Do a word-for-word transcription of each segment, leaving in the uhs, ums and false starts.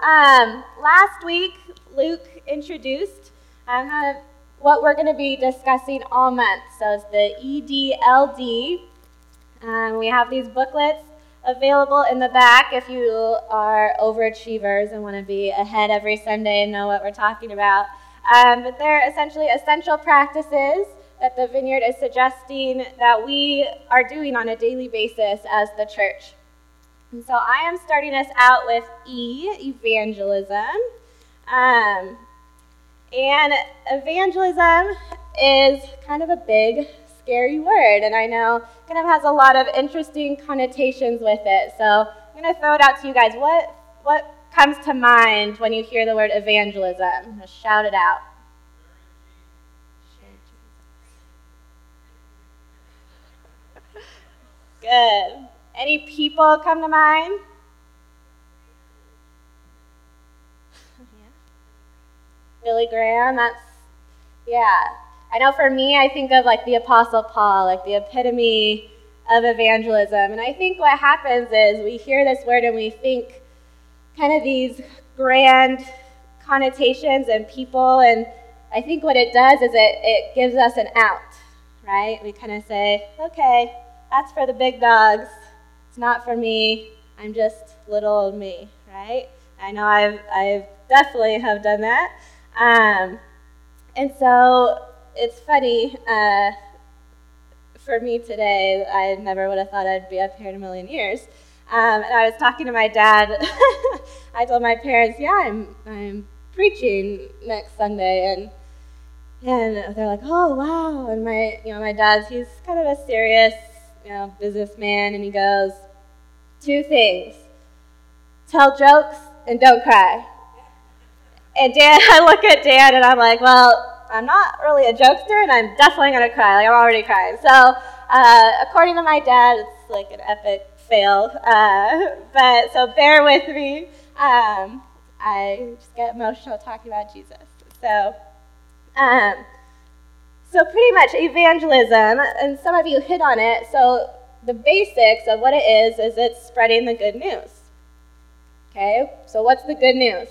um, last week, Luke introduced um, kind of what we're going to be discussing all month. So it's the E D L D. Um, we have these booklets available in the back if you are overachievers and want to be ahead every Sunday and know what we're talking about. Um, but they're essentially essential practices that the Vineyard is suggesting that we are doing on a daily basis as the church. And so I am starting us out with E, evangelism. Um, and evangelism is kind of a big, scary word, and I know kind of has a lot of interesting connotations with it. So I'm going to throw it out to you guys. What what comes to mind when you hear the word evangelism? Just shout it out. Good. Any people come to mind? Yeah. Billy Graham, that's, yeah. I know for me, I think of like the Apostle Paul, like the epitome of evangelism. And I think what happens is we hear this word and we think kind of these grand connotations and people. And I think what it does is it, it gives us an out, right? We kind of say, okay, that's for the big dogs. It's not for me. I'm just little old me, right? I know I've, I've definitely have done that. Um, and so it's funny, uh, for me today, I never would have thought I'd be up here in a million years. Um, and I was talking to my dad. I told my parents, yeah, I'm I'm preaching next Sunday, and and they're like, oh wow. And my you know my dad's he's kind of a serious you know businessman, and he goes, two things: tell jokes and don't cry. And Dan, I look at Dan, and I'm like, well, I'm not really a jokester, and I'm definitely going to cry. Like, I'm already crying. So, uh, according to my dad, it's like an epic fail. Uh, but, so bear with me. Um, I just get emotional talking about Jesus. So, um, so pretty much evangelism, and some of you hit on it. So, the basics of what it is, is it's spreading the good news. Okay? So, what's the good news?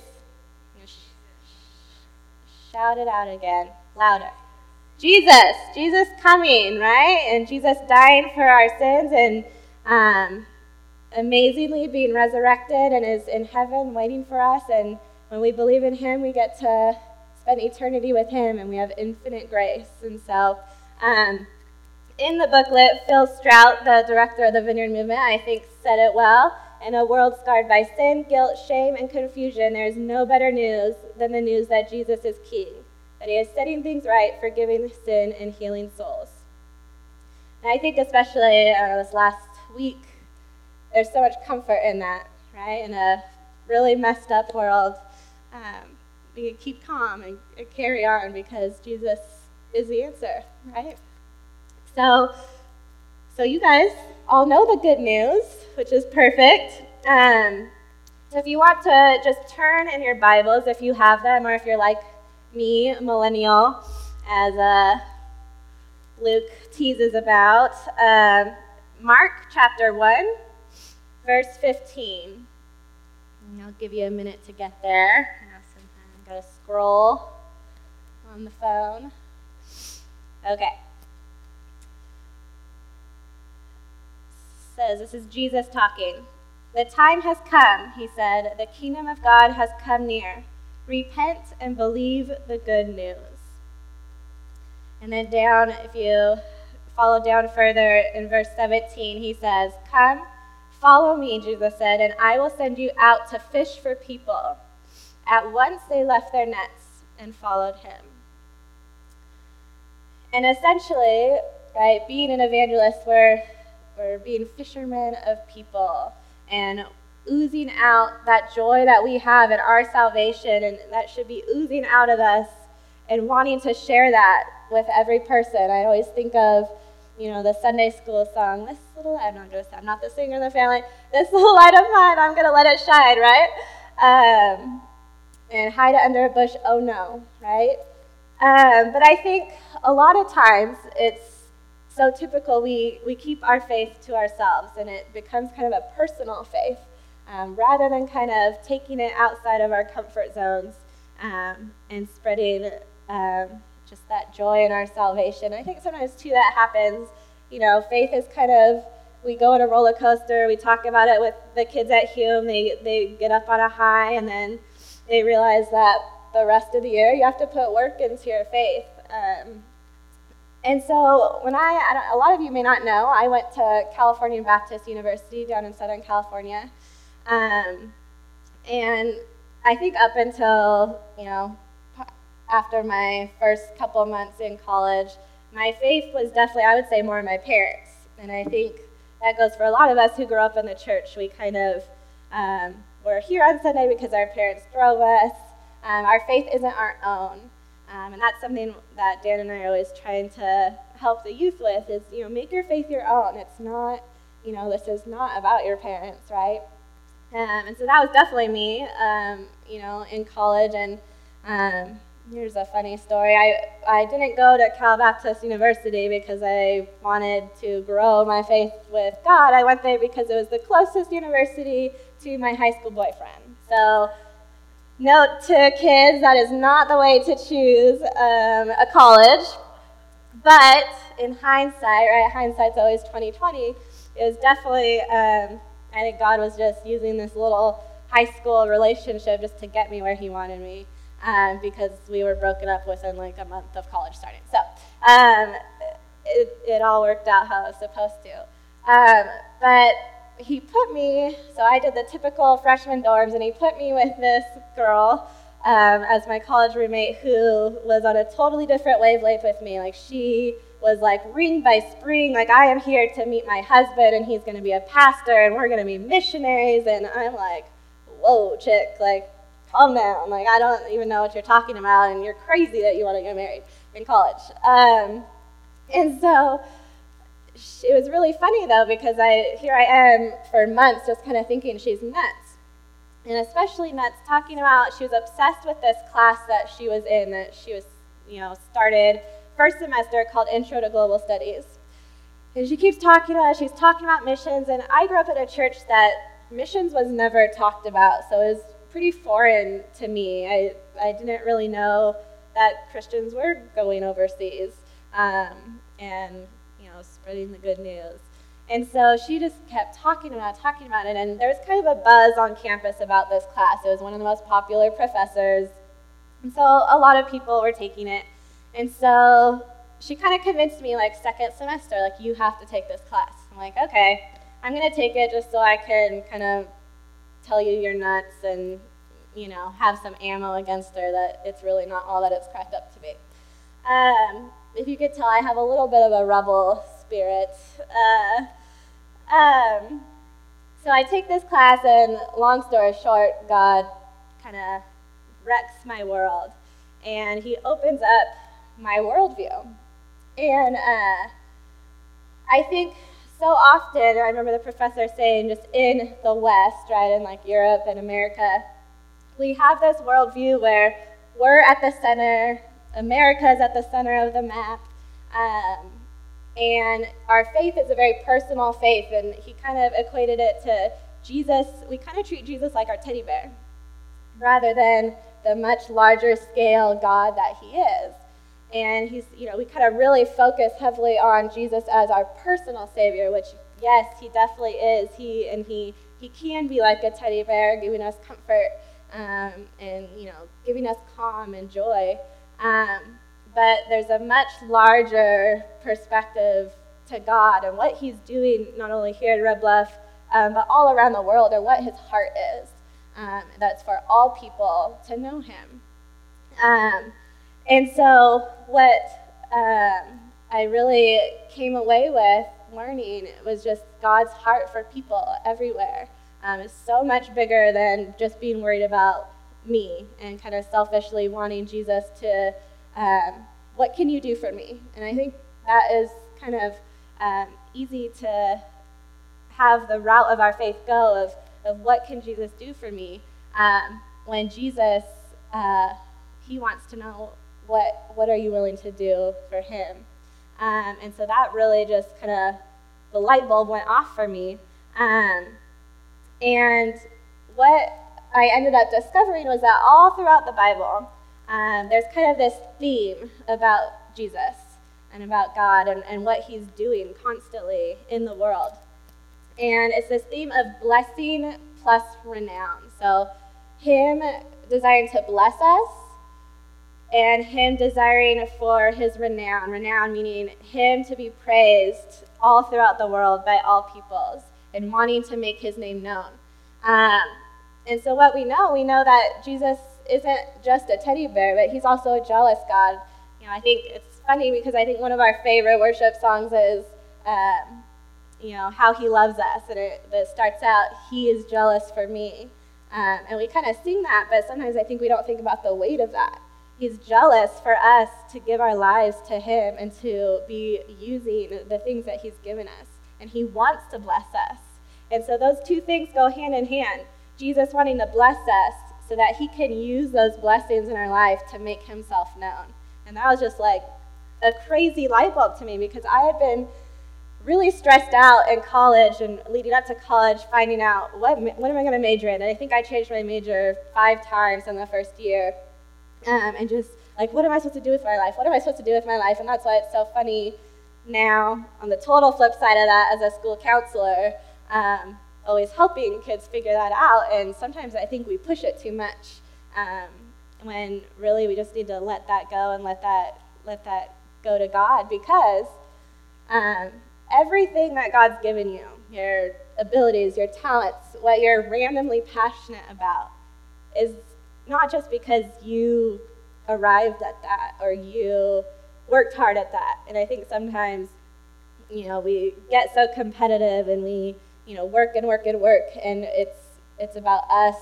Shout it out again, louder. Jesus, Jesus coming, right? And Jesus dying for our sins and um, amazingly being resurrected and is in heaven waiting for us. And when we believe in him, we get to spend eternity with him, and we have infinite grace. And so um, in the booklet, Phil Strout, the director of the Vineyard Movement, I think said it well. In a world scarred by sin, guilt, shame, and confusion, there is no better news than the news that Jesus is King, that he is setting things right, forgiving sin, and healing souls. And I think especially uh, this last week, there's so much comfort in that, right? In a really messed up world, um, we can keep calm and, and carry on because Jesus is the answer, right? So, so you guys all know the good news, which is perfect. Um, so if you want to just turn in your Bibles, if you have them, or if you're like me, millennial, as uh, Luke teases about, um, Mark chapter one, verse fifteen. And I'll give you a minute to get there. I know sometimes I've got to scroll on the phone. Okay. Says, this is Jesus talking. The time has come, he said. The kingdom of God has come near. Repent and believe the good news. And then down, if you follow down further in verse seventeen, he says, come, follow me, Jesus said, and I will send you out to fish for people. At once they left their nets and followed him. And essentially, right, being an evangelist, we're We're being fishermen of people and oozing out that joy that we have in our salvation, and that should be oozing out of us and wanting to share that with every person. I always think of, you know, the Sunday school song, this little, I'm not, just, I'm not the singer in the family, this little light of mine, I'm going to let it shine, right? Um, and hide it under a bush, oh no, right? Um, but I think a lot of times it's so typical, we, we keep our faith to ourselves, and it becomes kind of a personal faith. um, rather than kind of taking it outside of our comfort zones um, and spreading um, just that joy in our salvation. I think sometimes, too, that happens. You know, faith is kind of, we go on a roller coaster, we talk about it with the kids at Hume, they, they get up on a high, and then they realize that the rest of the year you have to put work into your faith. Um, and so when I, I don't, a lot of you may not know, I went to California Baptist University down in Southern California. Um, and I think up until, you know, after my first couple of months in college, my faith was definitely, I would say, more my parents. And I think that goes for a lot of us who grew up in the church. We kind of um, were here on Sunday because our parents drove us. Um, our faith isn't our own. Um, and that's something that Dan and I are always trying to help the youth with is, you know, make your faith your own. It's not, you know, this is not about your parents, right? Um, and so that was definitely me, um, you know, in college. And um, here's a funny story. I, I didn't go to Cal Baptist University because I wanted to grow my faith with God. I went there because it was the closest university to my high school boyfriend. So note to kids, that is not the way to choose um, a college. But in hindsight, right, hindsight's always twenty twenty, it was definitely, um, I think God was just using this little high school relationship just to get me where he wanted me. Um, because we were broken up within like a month of college starting. So um, it, it all worked out how it was supposed to. Um, but he put me, so I did the typical freshman dorms, and he put me with this girl um, as my college roommate who was on a totally different wavelength with me. Like she was like ring by spring, like I am here to meet my husband, and he's going to be a pastor, and we're going to be missionaries, and I'm like, whoa, chick, like, calm down. Like, I don't even know what you're talking about, and you're crazy that you want to get married in college. Um, and so it was really funny, though, because I here I am for months just kind of thinking she's nuts. And especially nuts talking about she was obsessed with this class that she was in, that she was, you know, started first semester called Intro to Global Studies. And she keeps talking about, she's talking about missions, and I grew up in a church that missions was never talked about, so it was pretty foreign to me. I, I didn't really know that Christians were going overseas um, and, you know, spreading the good news. And so she just kept talking about it, talking about it, and there was kind of a buzz on campus about this class. It was one of the most popular professors, and so a lot of people were taking it. And so she kind of convinced me, like, second semester, like, you have to take this class. I'm like, okay, I'm going to take it just so I can kind of tell you you're nuts and, you know, have some ammo against her that it's really not all that it's cracked up to be. Um, if you could tell, I have a little bit of a rebel spirit. Uh, um, so I take this class, and long story short, God kind of wrecks my world, and he opens up my worldview. And uh, I think so often, I remember the professor saying, just in the West, right, in like Europe and America, we have this worldview where we're at the center, America is at the center of the map, um, and our faith is a very personal faith, and he kind of equated it to Jesus. We kind of treat Jesus like our teddy bear, rather than the much larger scale God that he is. And he's, you know, we kind of really focus heavily on Jesus as our personal Savior, which, yes, he definitely is. He and he he can be like a teddy bear, giving us comfort um, and, you know, giving us calm and joy. Um, but there's a much larger perspective to God and what he's doing, not only here in Red Bluff, um, but all around the world, and what his heart is. Um, that's for all people to know him. Um, And so what um, I really came away with learning was just God's heart for people everywhere. Um, it's so much bigger than just being worried about me and kind of selfishly wanting Jesus to, um, what can you do for me? And I think that is kind of um, easy to have the route of our faith go of, of what can Jesus do for me, um, when Jesus, uh, he wants to know What what are you willing to do for him? Um, and so that really just kind of, the light bulb went off for me. Um, and what I ended up discovering was that all throughout the Bible, um, there's kind of this theme about Jesus and about God and, and what he's doing constantly in the world. And it's this theme of blessing plus renown. So him desiring to bless us and him desiring for his renown. Renown meaning him to be praised all throughout the world by all peoples and wanting to make his name known. Um, and so what we know, we know that Jesus isn't just a teddy bear, but he's also a jealous God. You know, I think it's funny because I think one of our favorite worship songs is, um, you know, how he loves us. And it, it starts out, he is jealous for me. Um, and we kind of sing that, but sometimes I think we don't think about the weight of that. He's jealous for us to give our lives to him and to be using the things that he's given us. And he wants to bless us. And so those two things go hand in hand. Jesus wanting to bless us so that he can use those blessings in our life to make himself known. And that was just like a crazy light bulb to me because I had been really stressed out in college and leading up to college, finding out what, what am I going to major in. And I think I changed my major five times in the first year. Um, and just like, what am I supposed to do with my life? What am I supposed to do with my life? And that's why it's so funny now, on the total flip side of that, as a school counselor, um, always helping kids figure that out. And sometimes I think we push it too much um, when really we just need to let that go and let that let that go to God, because um, everything that God's given you, your abilities, your talents, what you're randomly passionate about, is not just because you arrived at that or you worked hard at that. And I think sometimes, you know, we get so competitive and we, you know, work and work and work, and it's it's about us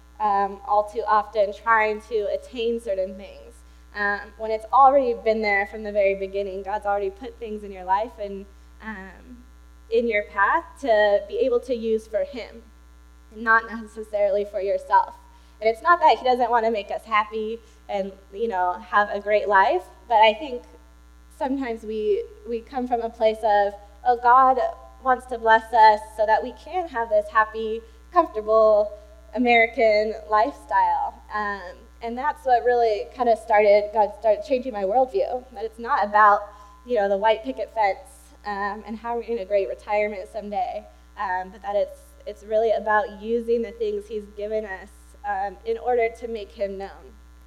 um, all too often trying to attain certain things. Um, when it's already been there from the very beginning, God's already put things in your life and um, in your path to be able to use for him, not necessarily for yourself. And it's not that he doesn't want to make us happy and, you know, have a great life, but I think sometimes we we come from a place of, oh, God wants to bless us so that we can have this happy, comfortable American lifestyle. Um, and that's what really kind of started, God started changing my worldview, that it's not about, you know, the white picket fence um, and having a great retirement someday, um, but that it's it's really about using the things he's given us Um, in order to make him known.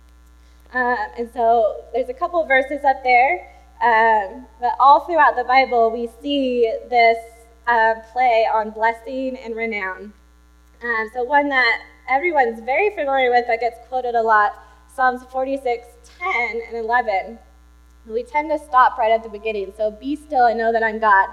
Um, and so there's a couple verses up there, um, but all throughout the Bible we see this uh, play on blessing and renown. Um, so one that everyone's very familiar with that gets quoted a lot, Psalms forty-six, ten and eleven. We tend to stop right at the beginning. So be still and know that I'm God.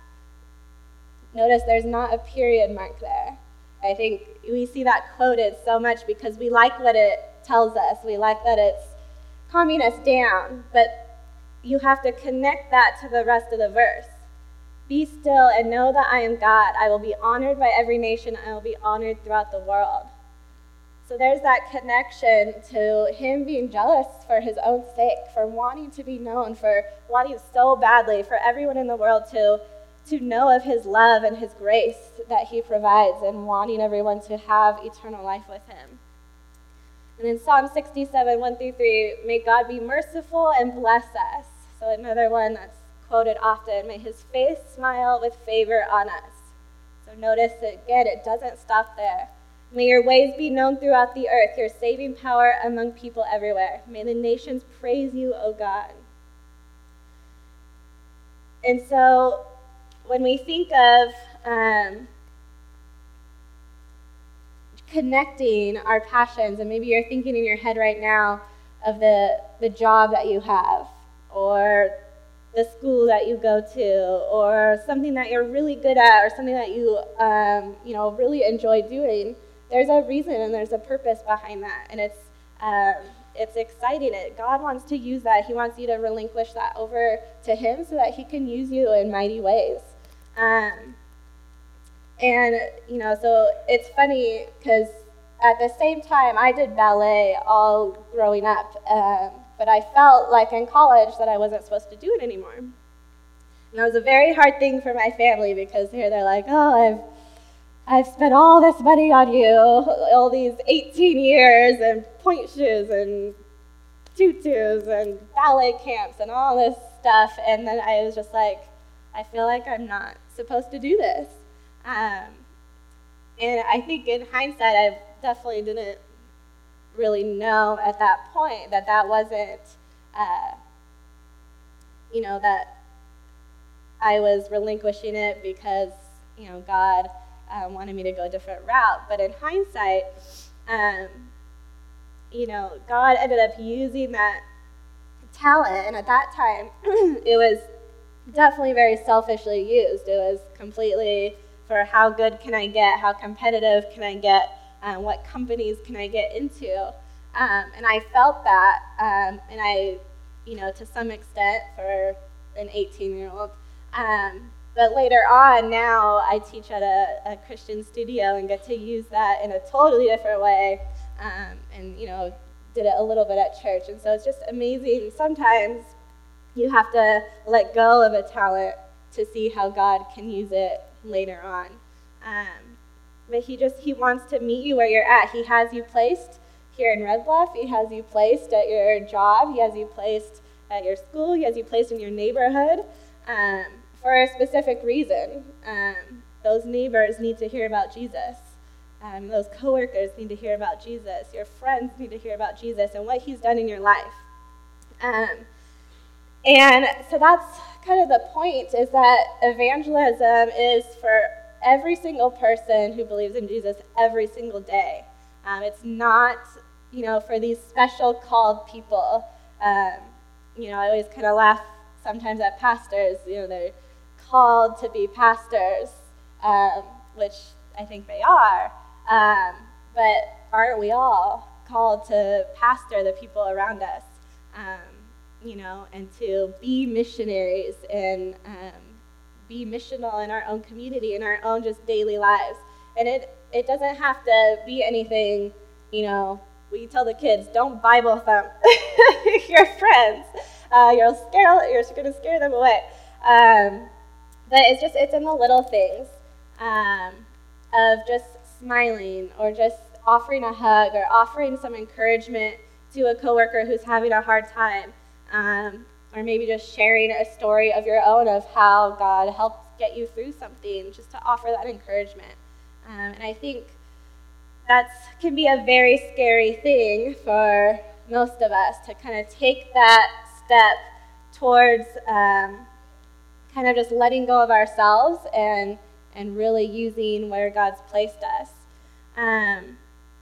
Notice there's not a period mark there. I think we see that quoted so much because we like what it tells us. We like that it's calming us down, but you have to connect that to the rest of the verse. Be still and know that I am God. I will be honored by every nation. I will be honored throughout the world. So there's that connection to him being jealous for his own sake, for wanting to be known, for wanting so badly for everyone in the world to to know of his love and his grace that he provides, and wanting everyone to have eternal life with him. And in Psalm sixty-seven, one through three, may God be merciful and bless us. So another one that's quoted often, may his face smile with favor on us. So notice, again, it doesn't stop there. May your ways be known throughout the earth, your saving power among people everywhere. May the nations praise you, O God. And so when we think of um, connecting our passions, and maybe you're thinking in your head right now of the, the job that you have, or the school that you go to, or something that you're really good at, or something that you um, you know really enjoy doing, there's a reason and there's a purpose behind that, and it's um, it's exciting. It God wants to use that. He wants you to relinquish that over to him so that he can use you in mighty ways. Um, and, you know, so it's funny because at the same time I did ballet all growing up, um, but I felt like in college that I wasn't supposed to do it anymore. And that was a very hard thing for my family because here they're like, oh, I've I've spent all this money on you, all these eighteen years, and point shoes, and tutus, and ballet camps, and all this stuff, and then I was just like, I feel like I'm not supposed to do this. Um, and I think in hindsight, I definitely didn't really know at that point that that wasn't, uh, you know, that I was relinquishing it because, you know, God uh, wanted me to go a different route. But in hindsight, um, you know, God ended up using that talent, and at that time, it was definitely very selfishly used. It was completely for how good can I get, how competitive can I get, um, what companies can I get into, um, and I felt that, um, and I, you know, to some extent for an eighteen-year-old. Um, but later on, now I teach at a, a Christian studio and get to use that in a totally different way, um, and you know, did it a little bit at church, and so it's just amazing. Sometimes you have to let go of a talent to see how God can use it later on. Um, but he just, he wants to meet you where you're at. He has you placed here in Red Bluff. He has you placed at your job. He has you placed at your school. He has you placed in your neighborhood um, for a specific reason. Um, those neighbors need to hear about Jesus. Um, those coworkers need to hear about Jesus. Your friends need to hear about Jesus and what he's done in your life. Um, And so that's kind of the point, is that evangelism is for every single person who believes in Jesus every single day. Um, it's not, you know, for these special called people. Um, you know, I always kind of laugh sometimes at pastors. You know, they're called to be pastors, um, which I think they are. Um, but aren't we all called to pastor the people around us? Um, you know, and to be missionaries and um, be missional in our own community, in our own just daily lives. And it, it doesn't have to be anything, you know, we tell the kids, don't Bible thump your friends. Uh, you'll scare, you're going to scare them away. Um, but it's just, it's in the little things um, of just smiling or just offering a hug or offering some encouragement to a coworker who's having a hard time. Um, or maybe just sharing a story of your own of how God helped get you through something, just to offer that encouragement. Um, and I think that can be a very scary thing for most of us, to kind of take that step towards um, kind of just letting go of ourselves and, and really using where God's placed us. Um,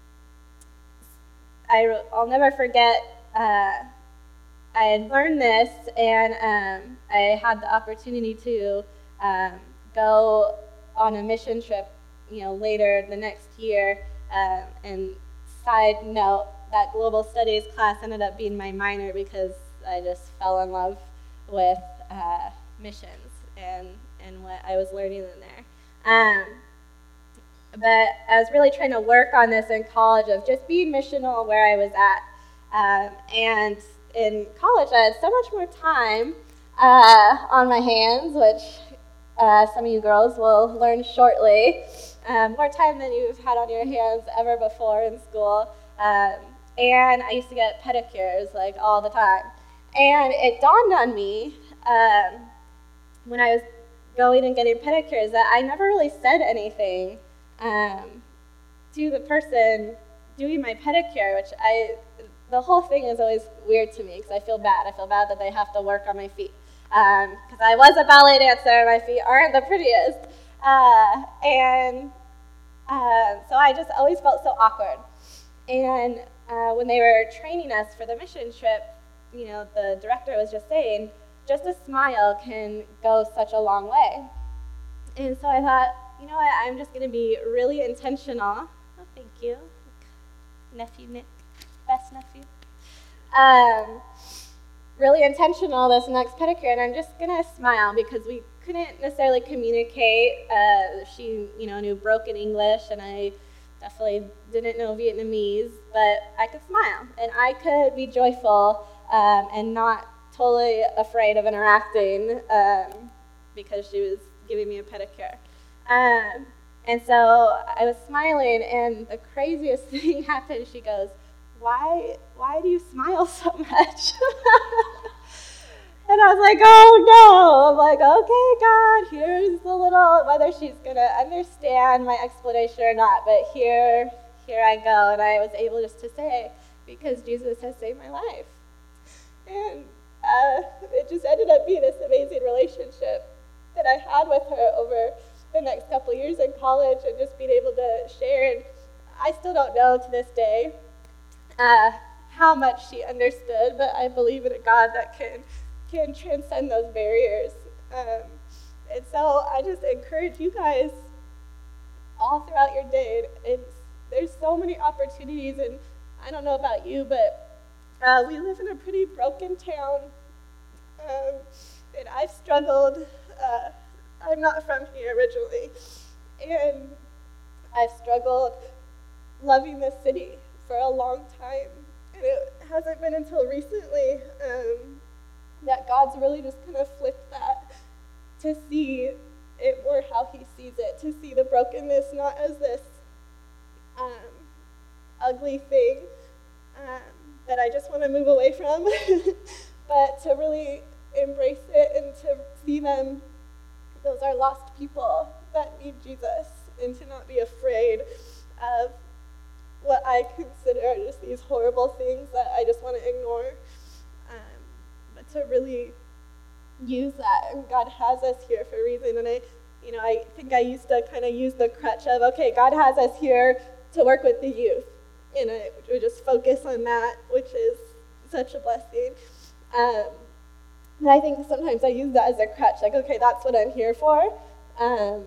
I, I'll never forget... Uh, I had learned this, and um, I had the opportunity to um, go on a mission trip, you know, later the next year. Um, and side note, that global studies class ended up being my minor because I just fell in love with uh, missions and and what I was learning in there. Um, but I was really trying to work on this in college of just being missional where I was at, um, and in college, I had so much more time uh, on my hands, which uh, some of you girls will learn shortly. Um, more time than you've had on your hands ever before in school. Um, and I used to get pedicures like all the time. And it dawned on me um, when I was going and getting pedicures that I never really said anything um, to the person doing my pedicure, which I... The whole thing is always weird to me because I feel bad. I feel bad that they have to work on my feet. Because um, I was a ballet dancer and my feet aren't the prettiest. Uh, and uh, so I just always felt so awkward. And uh, when they were training us for the mission trip, you know, the director was just saying, just a smile can go such a long way. And so I thought, you know what, I'm just going to be really intentional. Oh, thank you. Nephew Nick. Best nephew. Um, really intentional this next pedicure, and I'm just gonna smile because we couldn't necessarily communicate. Uh, she, you know, knew broken English, and I definitely didn't know Vietnamese, but I could smile, and I could be joyful um, and not totally afraid of interacting um, because she was giving me a pedicure. Um, And so I was smiling, and the craziest thing happened. She goes, why, why do you smile so much? And I was like, oh no. I'm like, okay, God, here's the little, whether she's going to understand my explanation or not, but here, here I go. And I was able just to say, because Jesus has saved my life. And uh, it just ended up being this amazing relationship that I had with her over the next couple of years in college, and just being able to share. And I still don't know to this day uh, how much she understood, but I believe in a God that can can transcend those barriers. Um, and so I just encourage you guys all throughout your day. It's, there's so many opportunities, and I don't know about you, but uh, we live in a pretty broken town, um, and I've struggled. Uh, I'm not from here originally, and I've struggled loving this city for a long time, and it hasn't been until recently um, that God's really just kind of flipped that to see it more how he sees it, to see the brokenness not as this um, ugly thing um, that I just want to move away from, but to really embrace it and to see them. Those are lost people that need Jesus, and to not be afraid of what I consider are just these horrible things that I just want to ignore, um, but to really use that. And God has us here for a reason. And I, you know, I think I used to kind of use the crutch of, okay, God has us here to work with the youth, and I would just focus on that, which is such a blessing. Um, And I think sometimes I use that as a crutch, like, okay, that's what I'm here for. Um,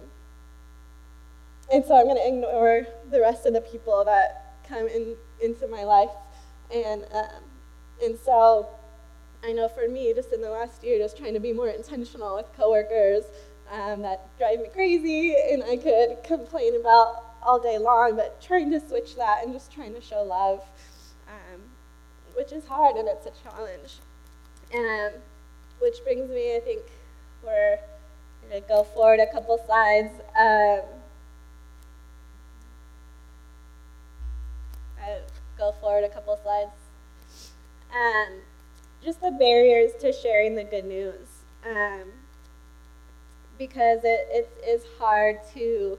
and so I'm going to ignore the rest of the people that come in, into my life. And um, and so I know for me, just in the last year, just trying to be more intentional with coworkers um, that drive me crazy and I could complain about all day long, but trying to switch that and just trying to show love, um, which is hard and it's a challenge. Um, Which brings me, I think, we're going to go forward a couple slides. Um, I go forward a couple slides. Um, just the barriers to sharing the good news. Um, because it, it is hard to,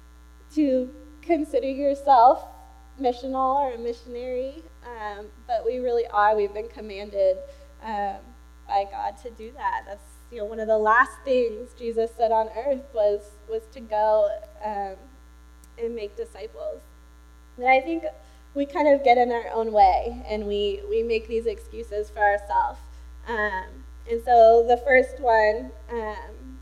to consider yourself missional or a missionary, um, but we really are. We've been commanded um, by God to do that. That's, you know, one of the last things Jesus said on earth was was to go um, and make disciples. And I think we kind of get in our own way, and we, we make these excuses for ourselves. Um, and so the first one, um,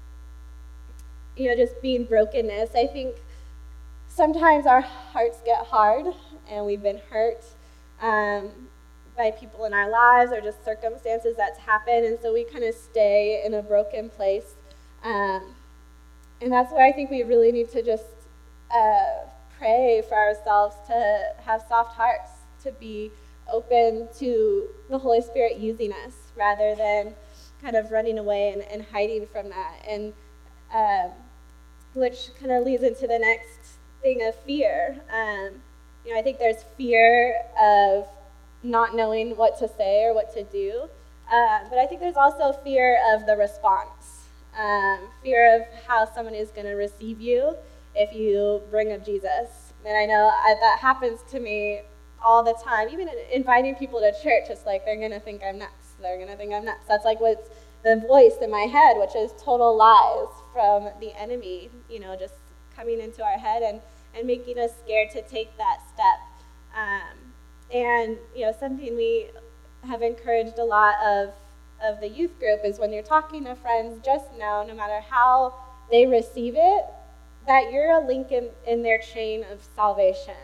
you know, just being brokenness. I think sometimes our hearts get hard, and we've been hurt Um, by people in our lives or just circumstances that's happened, and so we kind of stay in a broken place. Um, and that's where I think we really need to just uh, pray for ourselves to have soft hearts, to be open to the Holy Spirit using us rather than kind of running away and, and hiding from that. And um, which kind of leads into the next thing of fear. Um, you know, I think there's fear of not knowing what to say or what to do. Uh, but I think there's also fear of the response, um, fear of how someone is going to receive you if you bring up Jesus. And I know I, that happens to me all the time. Even inviting people to church, it's like they're going to think I'm nuts. They're going to think I'm nuts. That's like what's the voice in my head, which is total lies from the enemy, you know, just coming into our head and, and making us scared to take that step. Um, And, you know, something we have encouraged a lot of of the youth group is when you're talking to friends, just know, no matter how they receive it, that you're a link in, in their chain of salvation.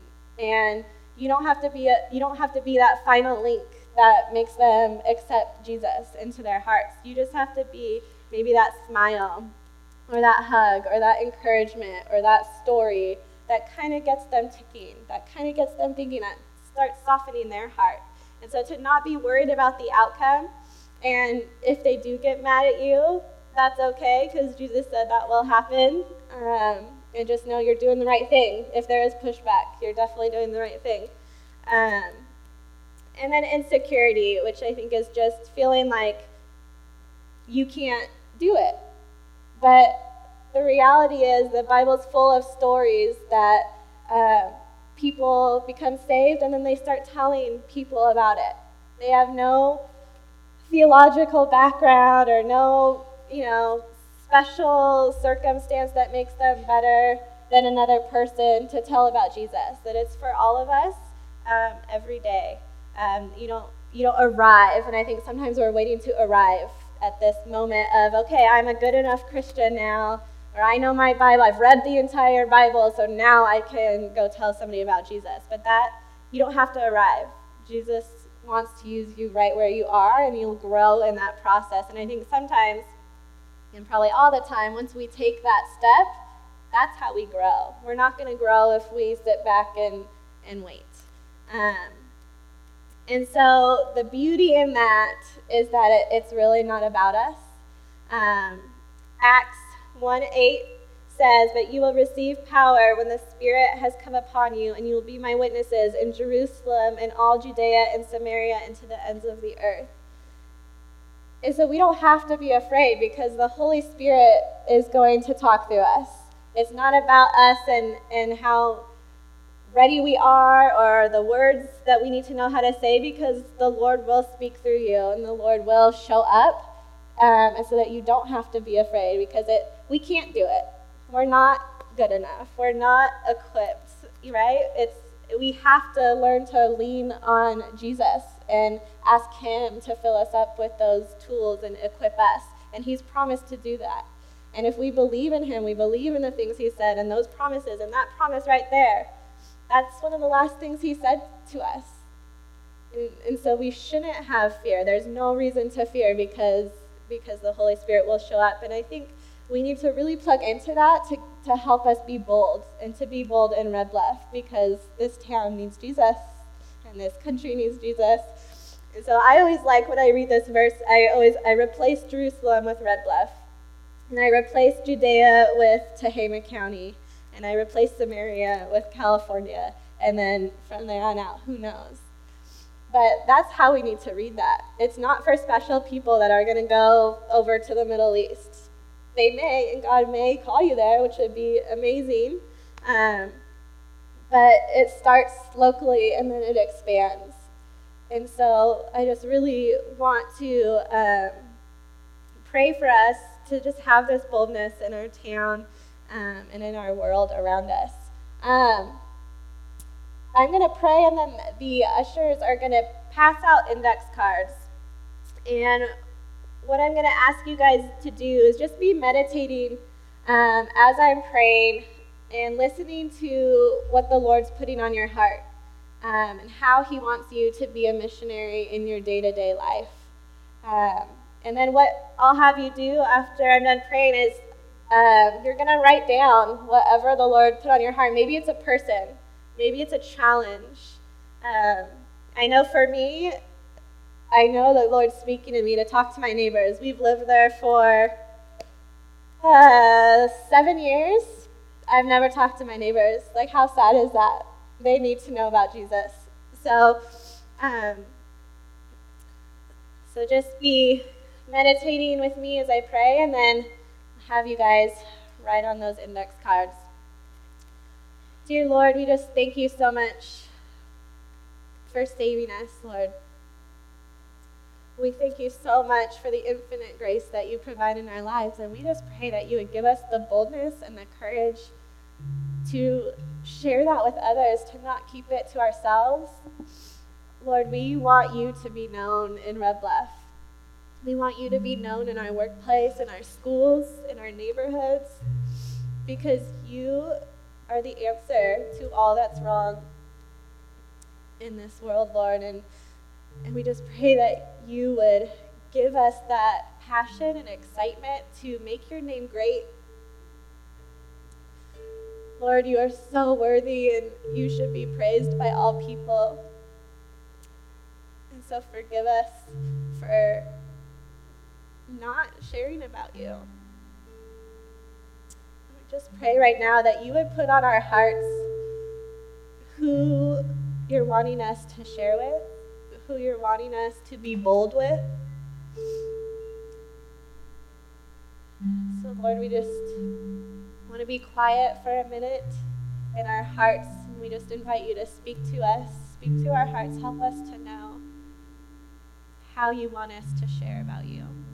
And you don't have to be a, you don't have to be that final link that makes them accept Jesus into their hearts. You just have to be maybe that smile or that hug or that encouragement or that story that kind of gets them ticking, that kind of gets them thinking, that starts softening their heart. And so to not be worried about the outcome, and if they do get mad at you, that's okay, because Jesus said that will happen. Um, and just know you're doing the right thing. If there is pushback, you're definitely doing the right thing. Um, and then insecurity, which I think is just feeling like you can't do it. But the reality is the Bible's full of stories that uh, people become saved and then they start telling people about it. They have no theological background or no, you know, special circumstance that makes them better than another person to tell about Jesus. That it's for all of us um, every day. Um, you don't you don't arrive, and I think sometimes we're waiting to arrive at this moment of, okay, I'm a good enough Christian now, or I know my Bible, I've read the entire Bible, so now I can go tell somebody about Jesus. But that, you don't have to arrive. Jesus wants to use you right where you are, and you'll grow in that process. And I think sometimes, and probably all the time, once we take that step, that's how we grow. We're not going to grow if we sit back and, and wait. Um, and so the beauty in that is that it, it's really not about us. Um, Acts one eight says, "But you will receive power when the Spirit has come upon you, and you will be my witnesses in Jerusalem and all Judea and Samaria and to the ends of the earth." And so we don't have to be afraid because the Holy Spirit is going to talk through us. It's not about us and, and how ready we are or the words that we need to know how to say, because the Lord will speak through you and the Lord will show up, um, and so that you don't have to be afraid, because it we can't do it. We're not good enough. We're not equipped, right? It's we have to learn to lean on Jesus and ask him to fill us up with those tools and equip us. And he's promised to do that. And if we believe in him, we believe in the things he said and those promises, and that promise right there, that's one of the last things he said to us. And, and so we shouldn't have fear. There's no reason to fear because, because the Holy Spirit will show up. And I think we need to really plug into that to, to help us be bold, and to be bold in Red Bluff, because this town needs Jesus and this country needs Jesus. And so I always like when I read this verse, I always I replace Jerusalem with Red Bluff, and I replace Judea with Tehama County, and I replace Samaria with California, and then from there on out, who knows? But that's how we need to read that. It's not for special people that are going to go over to the Middle East. They may, and God may call you there, which would be amazing. Um, but it starts locally and then it expands. And so I just really want to um, pray for us to just have this boldness in our town um, and in our world around us. Um, I'm going to pray, and then the ushers are going to pass out index cards. And what I'm going to ask you guys to do is just be meditating um, as I'm praying and listening to what the Lord's putting on your heart um, and how he wants you to be a missionary in your day-to-day life. Um, and then what I'll have you do after I'm done praying is um, you're going to write down whatever the Lord put on your heart. Maybe it's a person. Maybe it's a challenge. Um, I know for me, I know the Lord's speaking to me to talk to my neighbors. We've lived there for uh, seven years. I've never talked to my neighbors. Like, how sad is that? They need to know about Jesus. So, um, so just be meditating with me as I pray, and then have you guys write on those index cards. Dear Lord, we just thank you so much for saving us, Lord. We thank you so much for the infinite grace that you provide in our lives, and we just pray that you would give us the boldness and the courage to share that with others, to not keep it to ourselves. Lord, we want you to be known in Red Bluff. We want you to be known in our workplace, in our schools, in our neighborhoods, because you are the answer to all that's wrong in this world, Lord. And And we just pray that you would give us that passion and excitement to make your name great. Lord, you are so worthy, and you should be praised by all people. And so forgive us for not sharing about you. just pray right now that you would put on our hearts who you're wanting us to share with, who you're wanting us to be bold with. So Lord, we just want to be quiet for a minute in our hearts, and we just invite you to speak to us, speak to our hearts, help us to know how you want us to share about you.